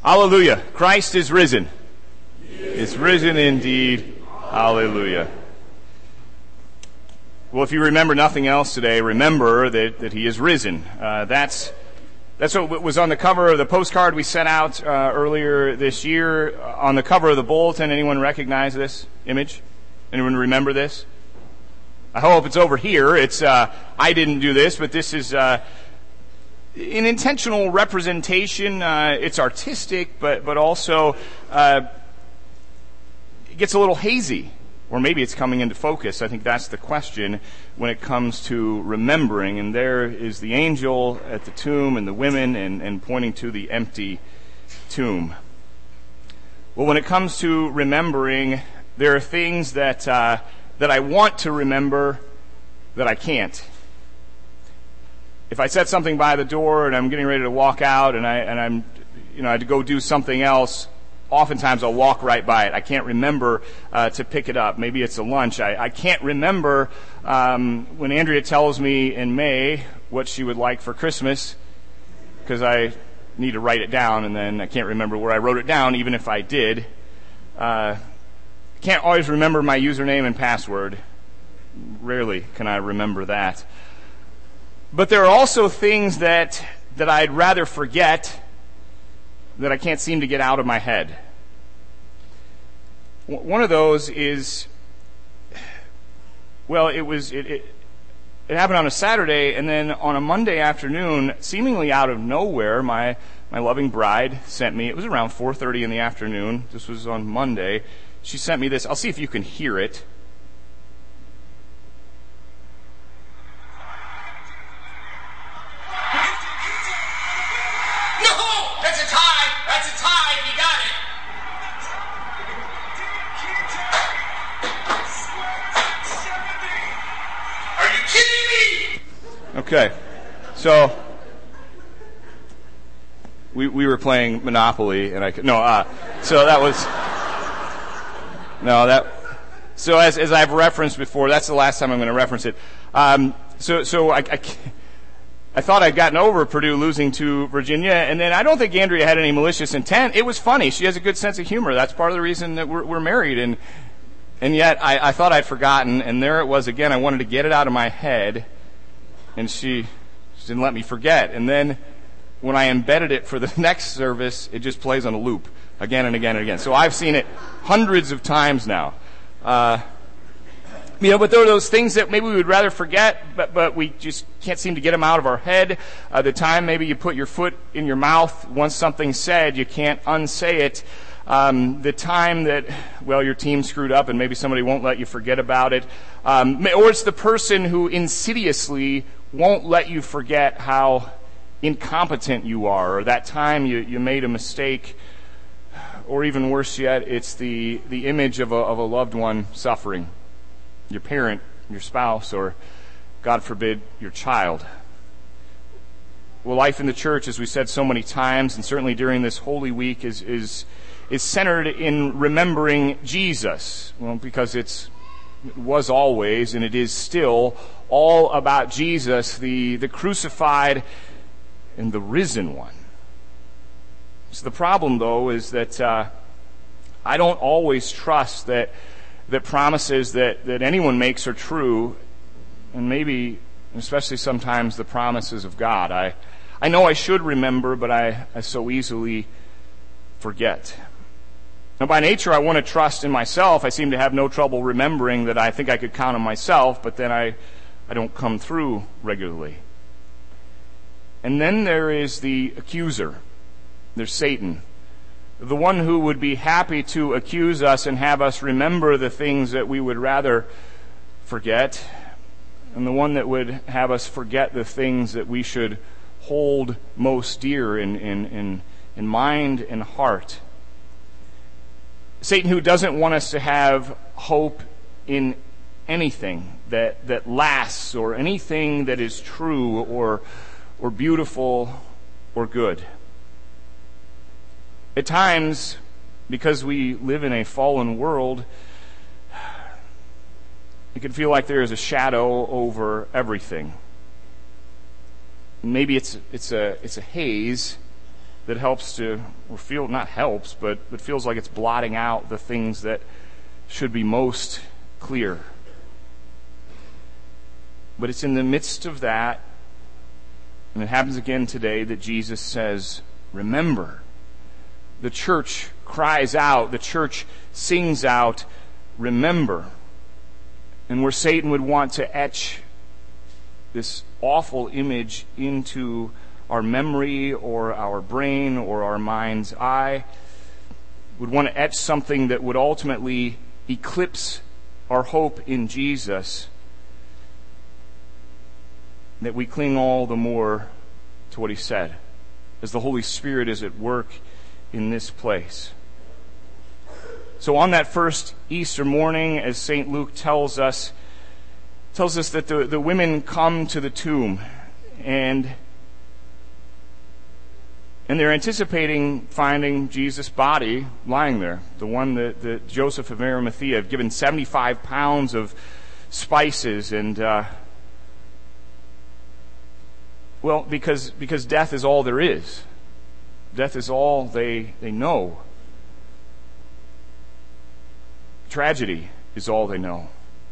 Hallelujah. Christ is risen. Is risen indeed. Hallelujah. Well, if you remember nothing else today, remember that he is risen. That's what was on the cover of the postcard we sent out earlier this year. On the cover of the bulletin, anyone recognize this image? Anyone remember this? I hope it's over here. It's I didn't do this, but this is an intentional representation. It's artistic, but also it gets a little hazy. Or maybe it's coming into focus. I think that's the question when it comes to remembering. And there is the angel at the tomb and the women and pointing to the empty tomb. Well, when it comes to remembering, there are things that I want to remember that I can't. If I set something by the door and I'm getting ready to walk out and I had to go do something else, oftentimes I'll walk right by it. I can't remember to pick it up. Maybe it's a lunch. I can't remember when Andrea tells me in May what she would like for Christmas because I need to write it down and then I can't remember where I wrote it down even if I did. I can't always remember my username and password. Rarely can I remember that. But there are also things that I'd rather forget that I can't seem to get out of my head. One of those is, well, it happened on a Saturday, and then on a Monday afternoon, seemingly out of nowhere, my loving bride sent me, it was around 4:30 in the afternoon, this was on Monday, she sent me this. I'll see if you can hear it. Okay, so we were playing Monopoly, and so as I've referenced before, that's the last time I'm going to reference it. So I thought I'd gotten over Purdue losing to Virginia, and then I don't think Andrea had any malicious intent. It was funny. She has a good sense of humor. That's part of the reason that we're married, and yet I thought I'd forgotten, and there it was again. I wanted to get it out of my head. And she didn't let me forget. And then when I embedded it for the next service, it just plays on a loop again and again and again. So I've seen it hundreds of times now. But there are those things that maybe we would rather forget, but we just can't seem to get them out of our head. The time maybe you put your foot in your mouth, once something's said, you can't unsay it. The time that, your team screwed up and maybe somebody won't let you forget about it. Or it's the person who insidiously won't let you forget how incompetent you are, or that time you made a mistake, or even worse yet, it's the image of a loved one suffering, your parent, your spouse, or God forbid, your child. Well, life in the church, as we said so many times, and certainly during this Holy Week, is centered in remembering Jesus. Well, because it was always, and it is still, all about Jesus, the crucified and the risen one. So the problem, though, is that I don't always trust that promises that anyone makes are true, and maybe, especially sometimes, the promises of God. I know I should remember, but I so easily forget. Now, by nature, I want to trust in myself. I seem to have no trouble remembering that I think I could count on myself, but then I don't come through regularly. And then there is the accuser. There's Satan, the one who would be happy to accuse us and have us remember the things that we would rather forget, and the one that would have us forget the things that we should hold most dear in mind and heart. Satan, who doesn't want us to have hope in anything that lasts, or anything that is true or beautiful or good. At times, because we live in a fallen world, it can feel like there is a shadow over everything. Maybe it's a haze, that helps to, or feel, not helps, but feels like it's blotting out the things that should be most clear. But it's in the midst of that, and it happens again today, that Jesus says, remember. The church cries out, the church sings out, remember. And where Satan would want to etch this awful image into our memory or our brain or our mind's eye, would want to etch something that would ultimately eclipse our hope in Jesus, that we cling all the more to what he said, as the Holy Spirit is at work in this place. So on that first Easter morning, as St. Luke tells us that the women come to the tomb, and they're anticipating finding Jesus' body lying there, the one that Joseph of Arimathea had given 75 pounds of spices, and because death is all there is. Death is all they know. Tragedy is all they know.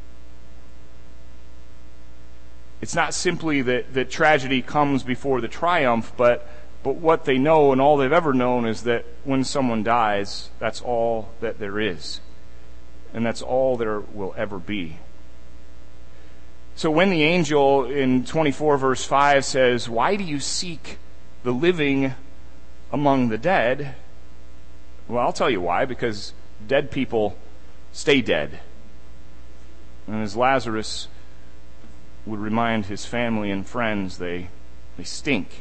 It's not simply that tragedy comes before the triumph, but what they know and all they've ever known is that when someone dies, that's all that there is. And that's all there will ever be. So when the angel in 24 verse 5 says, "Why do you seek the living among the dead?" Well, I'll tell you why. Because dead people stay dead. And as Lazarus would remind his family and friends, they stink.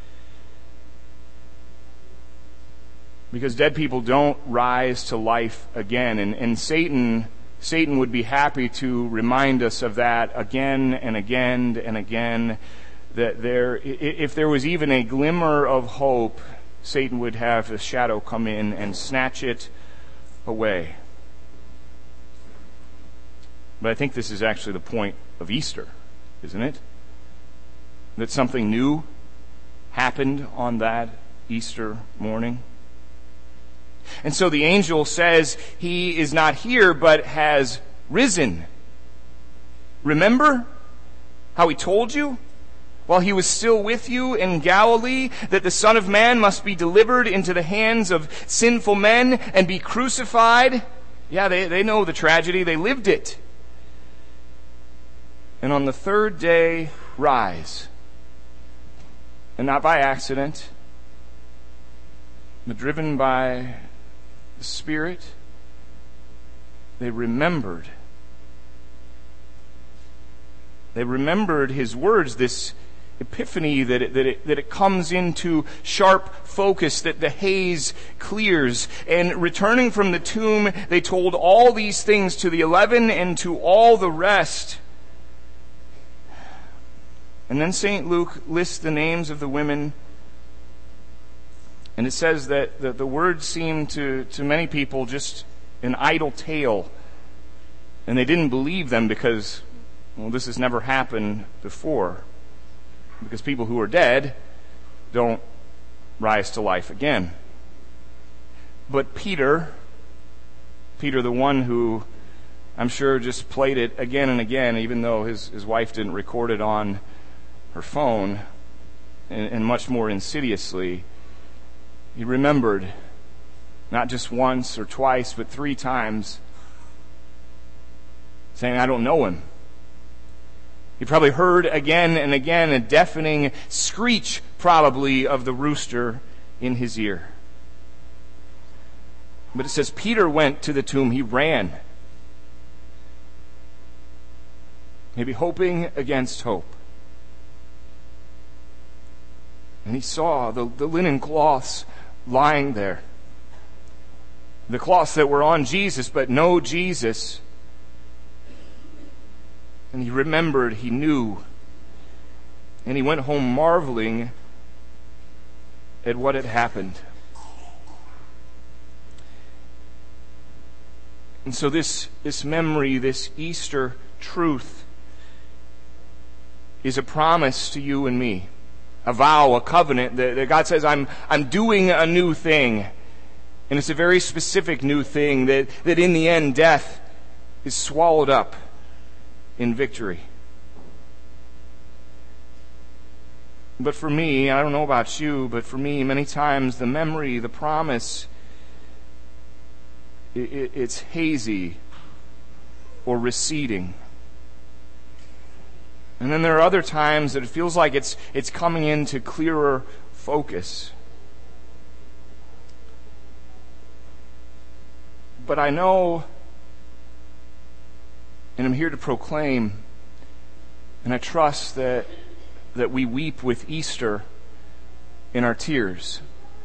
Because dead people don't rise to life again. And Satan would be happy to remind us of that again and again and again, that if there was even a glimmer of hope, Satan would have a shadow come in and snatch it away. But I think this is actually the point of Easter, isn't it? That something new happened on that Easter morning. And so the angel says he is not here, but has risen. Remember how he told you while he was still with you in Galilee that the Son of Man must be delivered into the hands of sinful men and be crucified? Yeah, they know the tragedy. They lived it. And on the third day, rise. And not by accident, but driven by the Spirit, they remembered. They remembered his words, this epiphany that it comes into sharp focus, that the haze clears. And returning from the tomb, they told all these things to the 11 and to all the rest. And then St. Luke lists the names of the women. And it says that the words seemed to many people just an idle tale. And they didn't believe them because, well, this has never happened before. Because people who are dead don't rise to life again. But Peter, the one who I'm sure just played it again and again, even though his wife didn't record it on her phone, and much more insidiously, he remembered not just once or twice, but 3 times, saying, "I don't know him." He probably heard again and again a deafening screech, probably, of the rooster in his ear. But it says Peter went to the tomb. He ran. Maybe hoping against hope. And he saw the linen cloths lying there. The cloths that were on Jesus, but no Jesus. And he remembered, he knew. And he went home marveling at what had happened. And so this memory, this Easter truth, is a promise to you and me. a vow, a covenant, that God says, I'm doing a new thing. And it's a very specific new thing that in the end, death is swallowed up in victory. But for me, I don't know about you, but for me, many times the memory, the promise, it's hazy or receding. And then there are other times that it feels like it's coming into clearer focus. But I know, and I'm here to proclaim, and I trust that we weep with Easter in our tears.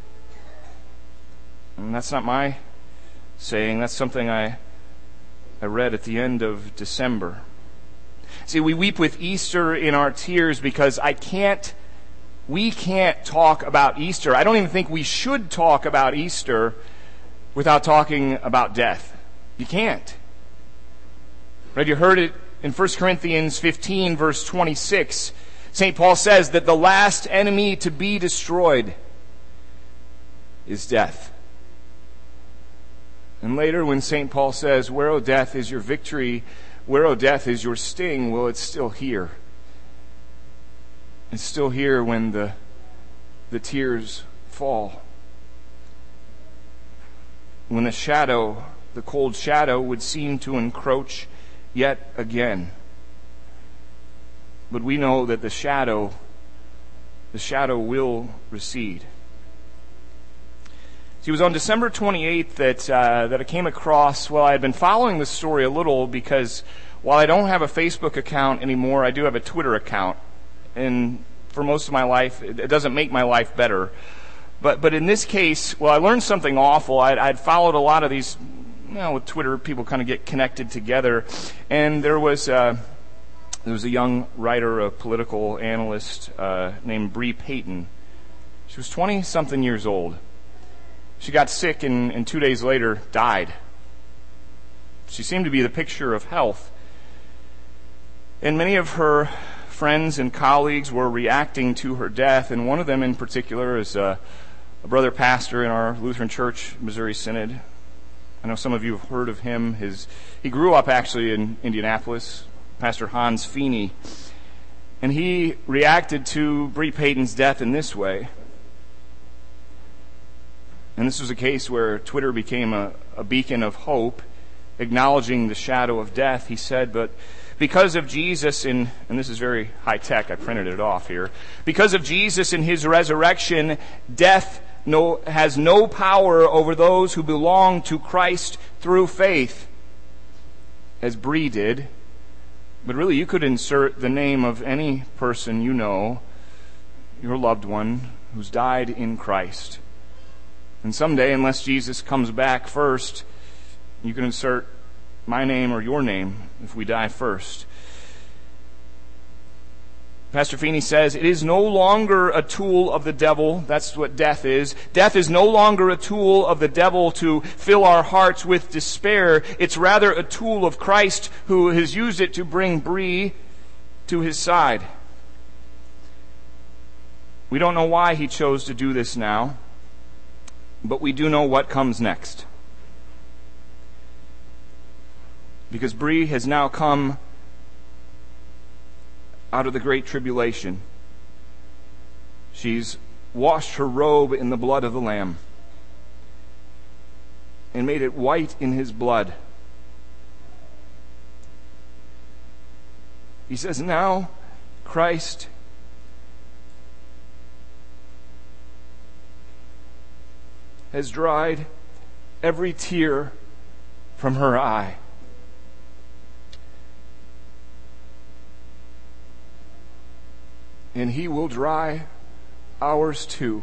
And that's not my saying. That's something I read at the end of December. See, we weep with Easter in our tears because we can't talk about Easter. I don't even think we should talk about Easter without talking about death. You can't. Right? You heard it in 1 Corinthians 15, verse 26. St. Paul says that the last enemy to be destroyed is death. And later when St. Paul says, "Where, O death, is your victory? Where, O death, is your sting?" Well, it's still here. It's still here when the tears fall. When the cold shadow would seem to encroach yet again. But we know that the shadow will recede. See, it was on December 28th that I came across, I had been following this story a little because while I don't have a Facebook account anymore, I do have a Twitter account. And for most of my life, it doesn't make my life better. But in this case, I learned something awful. I'd followed a lot of these, with Twitter, people kind of get connected together. And there was a young writer, a political analyst named Bree Payton. She was 20-something years old. She got sick and 2 days later died. She seemed to be the picture of health. And many of her friends and colleagues were reacting to her death, and one of them in particular is a brother pastor in our Lutheran Church, Missouri Synod. I know some of you have heard of him. He grew up actually in Indianapolis, Pastor Hans Feeney. And he reacted to Bree Payton's death in this way. And this was a case where Twitter became a beacon of hope, acknowledging the shadow of death. He said, "But because of Jesus and this is very high tech, I printed it off here. Because of Jesus and his resurrection, death has no power over those who belong to Christ through faith," as Bree did. But really, you could insert the name of any person you know, your loved one, who's died in Christ. And someday, unless Jesus comes back first, you can insert my name or your name if we die first. Pastor Feeney says, "It is no longer a tool of the devil." That's what death is. Death is no longer a tool of the devil to fill our hearts with despair. It's rather a tool of Christ who has used it to bring Bree to his side. We don't know why he chose to do this now, but we do know what comes next. Because Bree has now come out of the great tribulation. She's washed her robe in the blood of the Lamb and made it white in his blood. He says, now Christ has dried every tear from her eye. And he will dry ours too.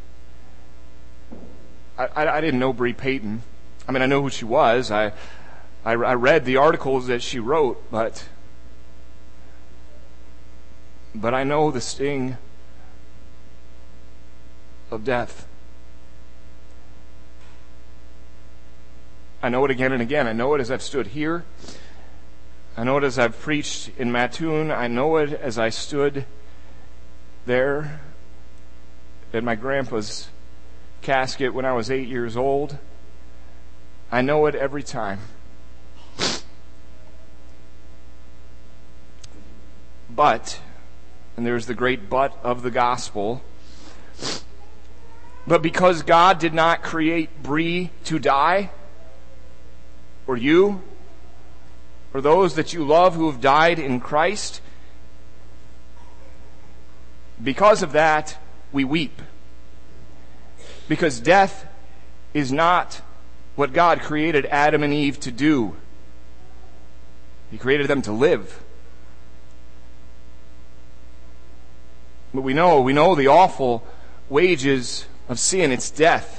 I didn't know Bree Payton. I mean, I know who she was. I read the articles that she wrote, but I know the sting of death. I know it again and again. I know it as I've stood here. I know it as I've preached in Mattoon. I know it as I stood there at my grandpa's casket when I was 8 years old. I know it every time. But, and there's the great but of the gospel, but because God did not create Bree to die, or you, or those that you love who have died in Christ, because of that, we weep. Because death is not what God created Adam and Eve to do. He created them to live. But we know the awful wages of sin, it's death.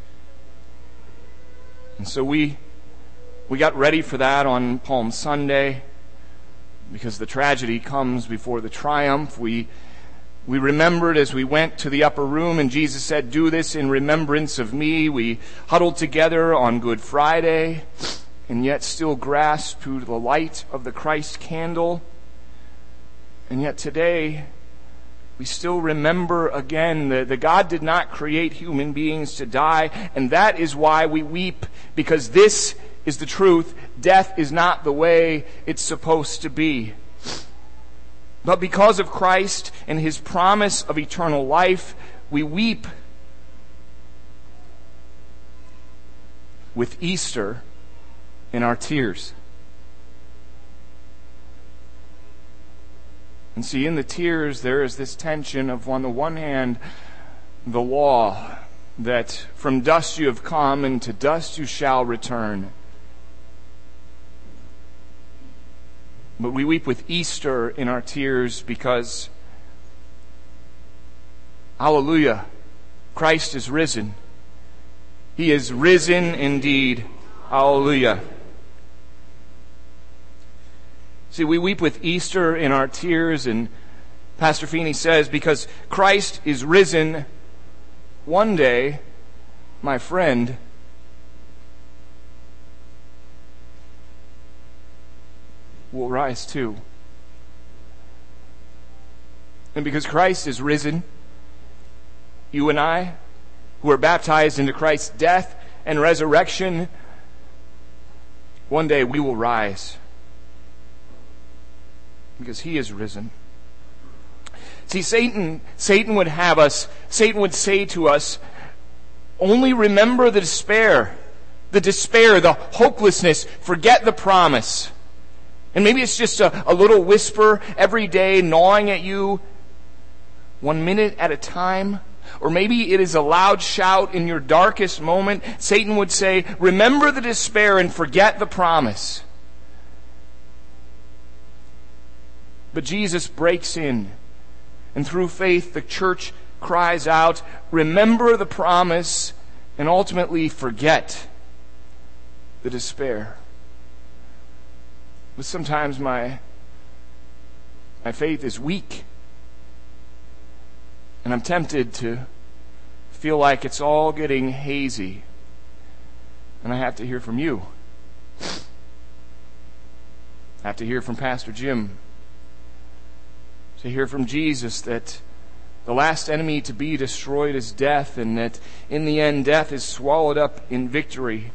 And so we got ready for that on Palm Sunday, because the tragedy comes before the triumph. We remembered as we went to the upper room, and Jesus said, "Do this in remembrance of me." We huddled together on Good Friday, and yet still grasped to the light of the Christ candle. And yet today, we still remember again that God did not create human beings to die, and that is why we weep, because this is the truth. Death is not the way it's supposed to be. But because of Christ and His promise of eternal life, we weep with Easter in our tears. And see, in the tears, there is this tension of, on the one hand, the law, that from dust you have come and to dust you shall return. But we weep with Easter in our tears because, hallelujah, Christ is risen. He is risen indeed. Hallelujah. See, we weep with Easter in our tears, and Pastor Feeney says, because Christ is risen, one day, my friend, will rise too. And because Christ is risen, you and I, who are baptized into Christ's death and resurrection, one day we will rise. Because He is risen. See, Satan would have us, Satan would say to us, only remember the despair, the hopelessness, forget the promise. And maybe it's just a little whisper every day gnawing at you 1 minute at a time. Or maybe it is a loud shout in your darkest moment. Satan would say, remember the despair and forget the promise. But Jesus breaks in, and through faith the church cries out, remember the promise, and ultimately forget the despair. But sometimes my faith is weak, and I'm tempted to feel like it's all getting hazy, and I have to hear from you. I have to hear from Pastor Jim, to hear from Jesus that the last enemy to be destroyed is death, and that in the end death is swallowed up in victory.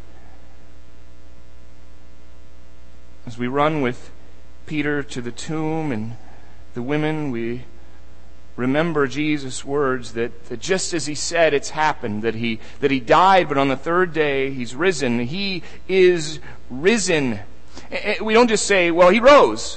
As we run with Peter to the tomb and the women, we remember Jesus' words that just as He said, it's happened, that he died, but on the third day He's risen. He is risen. We don't just say, well, He rose.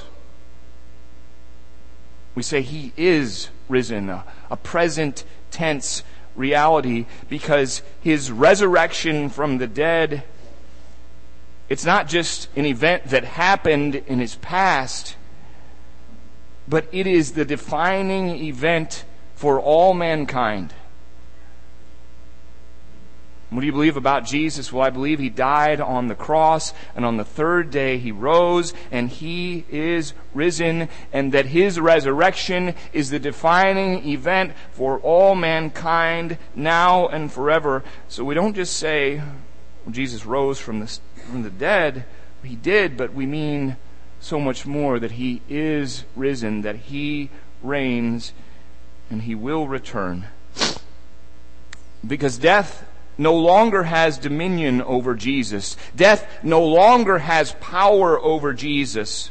We say He is risen, a present tense reality, because His resurrection from the dead, it's not just an event that happened in His past, but it is the defining event for all mankind. What do you believe about Jesus? Well, I believe He died on the cross, and on the third day He rose, and He is risen, and that His resurrection is the defining event for all mankind now and forever. So we don't just say, well, Jesus rose from the dead. He did, but we mean so much more, that He is risen, that He reigns, and He will return. Because death no longer has dominion over Jesus. Death no longer has power over Jesus.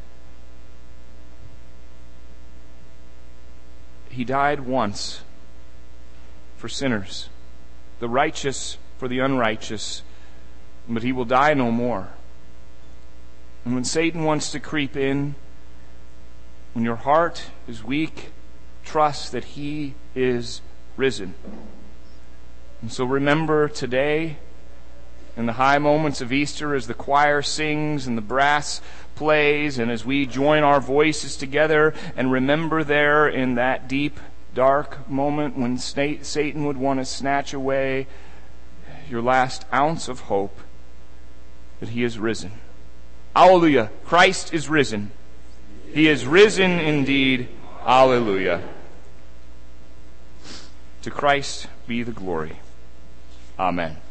He died once for sinners, the righteous for the unrighteous, but he will die no more. And when Satan wants to creep in, when your heart is weak, trust that he is risen. And so remember today, in the high moments of Easter, as the choir sings and the brass plays, and as we join our voices together, and remember there in that deep, dark moment when Satan would want to snatch away your last ounce of hope, that he is risen. Hallelujah. Christ is risen. He is risen indeed. Hallelujah. To Christ be the glory. Amen.